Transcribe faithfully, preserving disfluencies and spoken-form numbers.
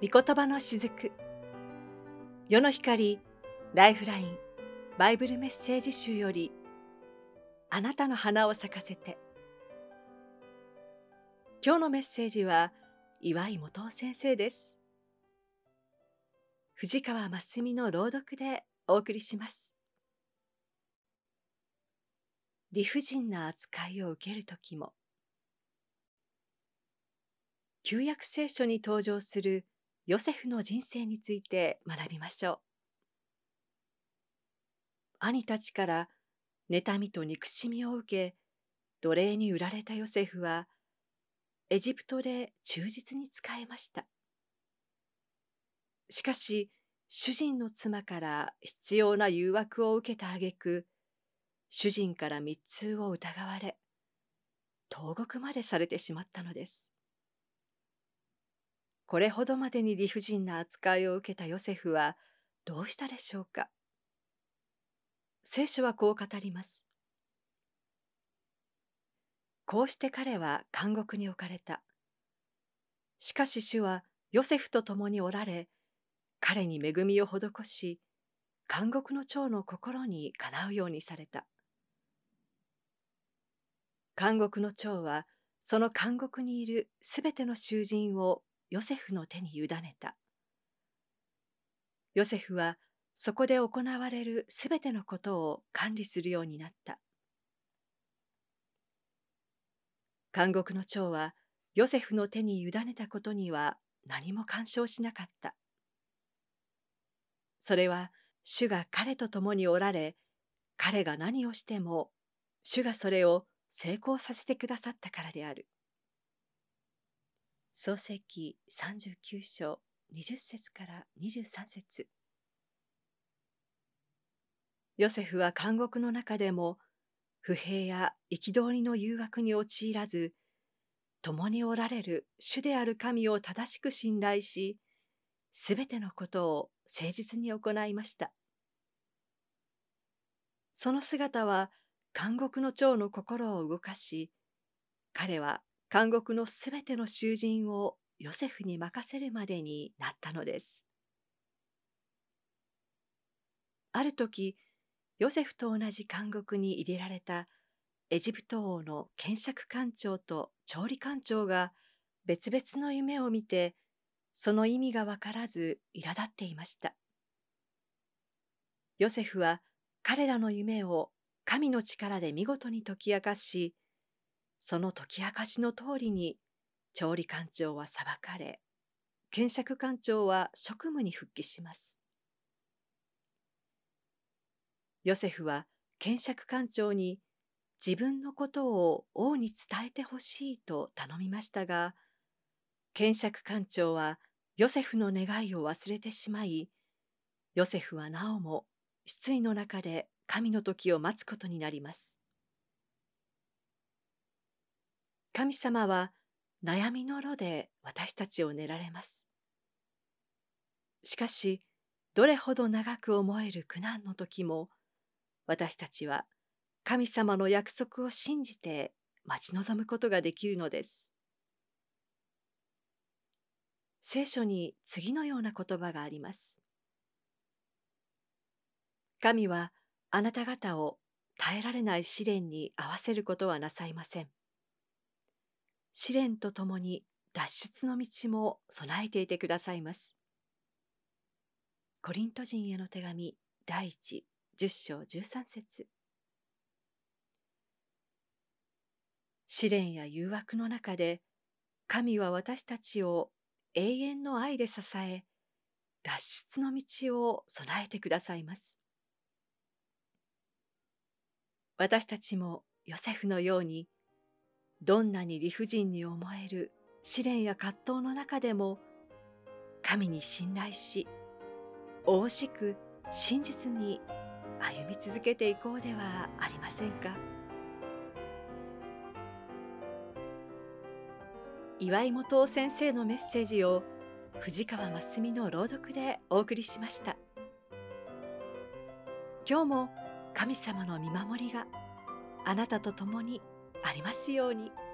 御言葉のしずく、世の光ライフラインバイブルメッセージ集より、あなたの花を咲かせて。今日のメッセージは岩井元夫先生です。藤川真澄の朗読でお送りします。理不尽な扱いを受けるときも。旧約聖書に登場するヨセフの人生について学びましょう。兄たちから妬みと憎しみを受け、奴隷に売られたヨセフは、エジプトで忠実に仕えました。しかし、主人の妻から必要な誘惑を受けた挙句、主人から密通を疑われ、投獄までされてしまったのです。これほどまでに理不尽な扱いを受けたヨセフはどうしたでしょうか。聖書はこう語ります。こうして彼は監獄に置かれた。しかし主はヨセフと共におられ、彼に恵みを施し、監獄の長の心にかなうようにされた。監獄の長はその監獄にいるすべての囚人をヨセフの手に委ねた。ヨセフはそこで行われるすべてのことを管理するようになった。監獄の長はヨセフの手に委ねたことには何も干渉しなかった。それは主が彼と共におられ、彼が何をしても主がそれを成功させてくださったからである。創世記さんじゅうきゅう章にじゅっ節からにじゅうさん節。ヨセフは監獄の中でも不平や憤りの誘惑に陥らず、共におられる主である神を正しく信頼し、すべてのことを誠実に行いました。その姿は監獄の長の心を動かし、彼は監獄のすべての囚人をヨセフに任せるまでになったのです。ある時、ヨセフと同じ監獄に入れられたエジプト王の検釈官長と調理官長が別々の夢を見て、その意味がわからず苛立っていました。ヨセフは彼らの夢を神の力で見事に解き明かし、その解き明かしの通りに調理官長は裁かれ、検釈官長は職務に復帰します。ヨセフは検釈官長に自分のことを王に伝えてほしいと頼みましたが、検釈官長はヨセフの願いを忘れてしまい、ヨセフはなおも失意の中で神の時を待つことになります。神様は悩みの炉で私たちを練られます。しかし、どれほど長く思える苦難の時も、私たちは神様の約束を信じて待ち望むことができるのです。聖書に次のような言葉があります。神はあなた方を耐えられない試練に合わせることはなさいません。試練とともに脱出の道も備えていてくださいます。コリント人への手紙第一十章十三節。試練や誘惑の中で、神は私たちを永遠の愛で支え、脱出の道を備えてくださいます。私たちもヨセフのように、どんなに理不尽に思える試練や葛藤の中でも、神に信頼し、大しく真実に歩み続けていこうではありませんか。岩井元夫先生のメッセージを藤川真澄の朗読でお送りしました。今日も神様の見守りがあなたと共にありますように。